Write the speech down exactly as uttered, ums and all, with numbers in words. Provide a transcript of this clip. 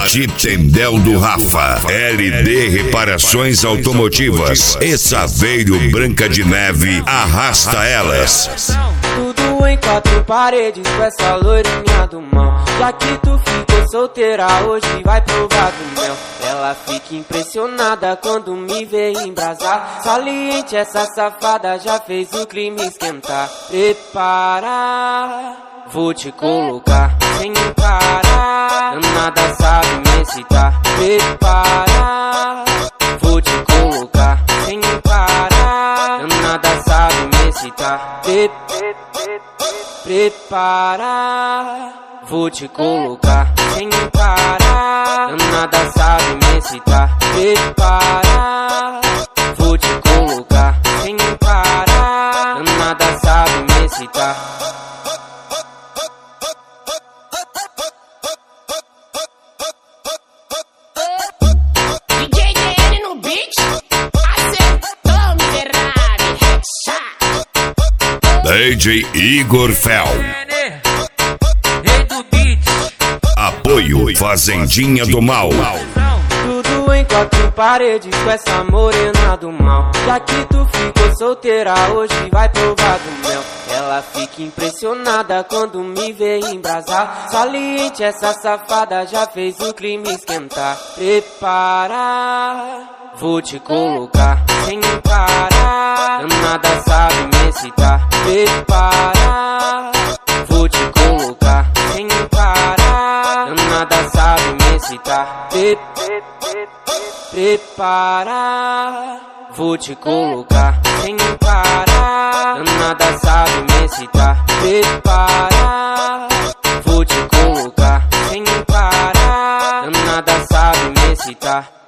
Titendel do Rafa, L D Reparações Automotivas e Saveiro Branca de Neve, arrasta elas. Tudo em quatro paredes com essa loirinha do mal. Já que tu ficou solteira, hoje vai provar do mel. Ela fica impressionada quando me vê embrasar. Saliente, essa safada já fez o clima esquentar. Prepara, vou te colocar sem parar. Nada sabe me excitar. Prepara, vou te colocar sem parar. Nada sabe me excitar. Pre Prepara, vou te colocar sem parar. Nada sabe me excitar. Prepara, vou te colocar sem parar. Nada sabe me excitar. D J D N no beat, acertou, miserável. D J Igor Fel. Apoio Fazendinha do Mal. Tudo em quatro paredes com essa morena do mal. Já que tu ficou solteira, hoje vai provar do mel. Ela fica impressionada quando me vê embrasar. Saliente, essa safada já fez o clima esquentar. Prepara, vou te colocar sem parar. Nada sabe me excitar. Prepara, vou te colocar sem parar. Nada sabe me excitar. Pre Prepara, vou te colocar sem parar. Nada sabe me excitar. Prepara, vou te colocar sem parar. Nada sabe me excitar.